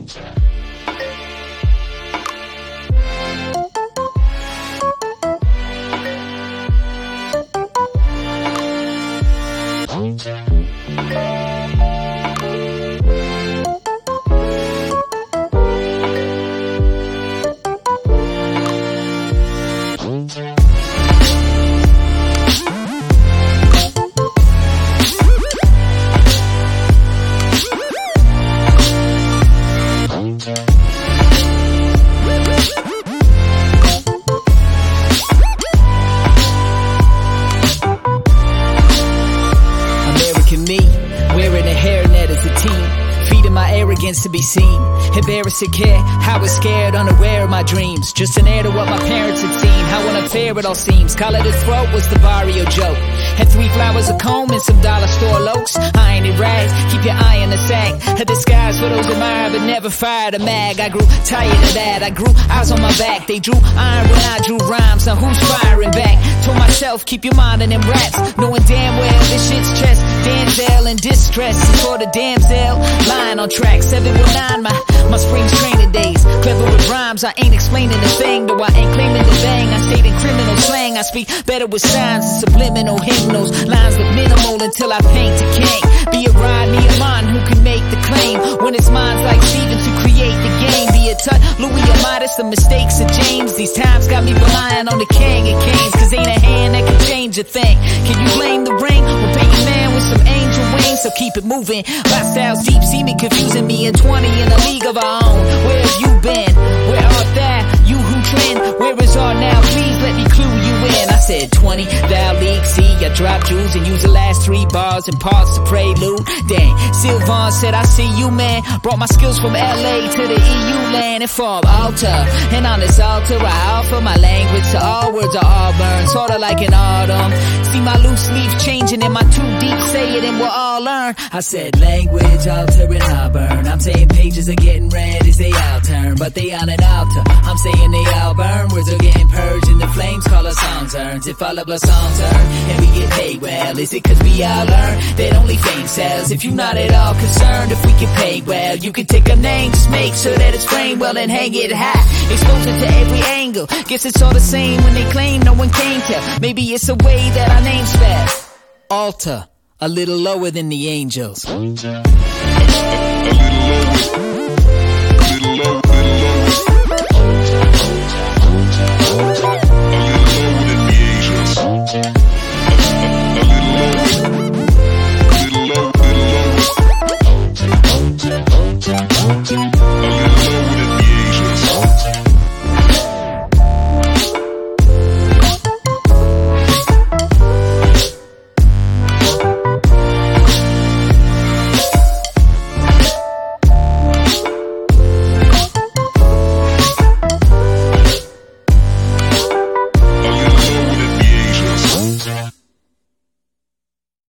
To be seen, embarrassed to care, how was scared, unaware of my dreams, just an heir to what my parents had seen, how unfair it all seems, collar to throat was the barrio joke, had 3 flowers, a comb, and some dollar store lokes, iron and rags, keep your eye on the sack, a disguise for those admired but never fired a mag, I grew tired of that, I grew eyes on my back, they drew iron when I drew rhymes, now who's firing back, told myself, keep your mind on them raps, knowing damn well this shit's chest, Denzel in distress, and for the damsel, lying on track, 719, my spring's training days. Clever with rhymes, I ain't explaining a thing, though I ain't claiming to bang. I stayed in criminal slang, I speak better with signs and subliminal hymnals. Lines look minimal until I paint a king. Be a Rodney, a man who can make the claim. When it's minds like Stevens who create the game. Be a Tut, Louis or Midas, the mistakes of James. These times got me relying on the king of kings, cause ain't a hand that can change a thing. Can you blame the ring? We'll paint a man with some angel wings, so keep it moving. My style's deep, see me confusing me in 20 in a league of our own. Where have you been? Where art thou? You who trend? Where is art now? Please let me clue you in. I said 20, thou league, see, I drop jewels and use the last 3 bars and parts to prelude. Dang, Sylvan said I see you, man. Brought my skills from LA to the EU land and from altar. And on this altar I offer my language to all words are all burned, sorta like an autumn. See my loose leaf changing and my too deep say it and we'll all learn. I said language, altar, and I'll burn. I'm saying pages are getting read as they all turn, but they on an altar. I'm saying they all burn. Words are getting purged and the flames call us songs urns. If all of our songs earn and we get paid well, is it cause we all learn that only fame sells? If you're not at all concerned if we get paid well, you can take a name, just make sure that it's framed well and hang it high. Expose it to every angle. Guess it's all the same when they claim no one can tell. Maybe it's a way that our name spells. Altar, a little lower than the angels. A little lower.